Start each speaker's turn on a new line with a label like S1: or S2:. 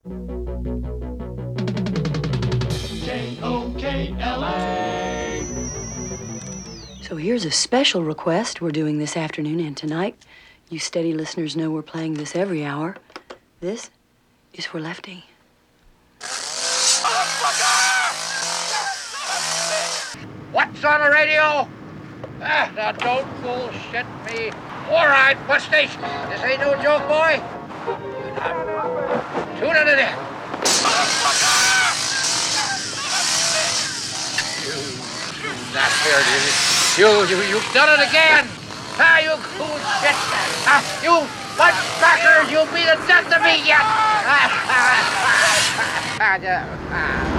S1: K-O-K-L-A.
S2: So here's a special request we're doing this afternoon and tonight. You steady listeners know we're playing this every hour. This is for Lefty.
S3: What's on the radio? Now don't bullshit me. All right, what station? This ain't no joke, boy. Tune into this. You've done it again. You cool shit. You mudcrackers, you'll be the death of me yet.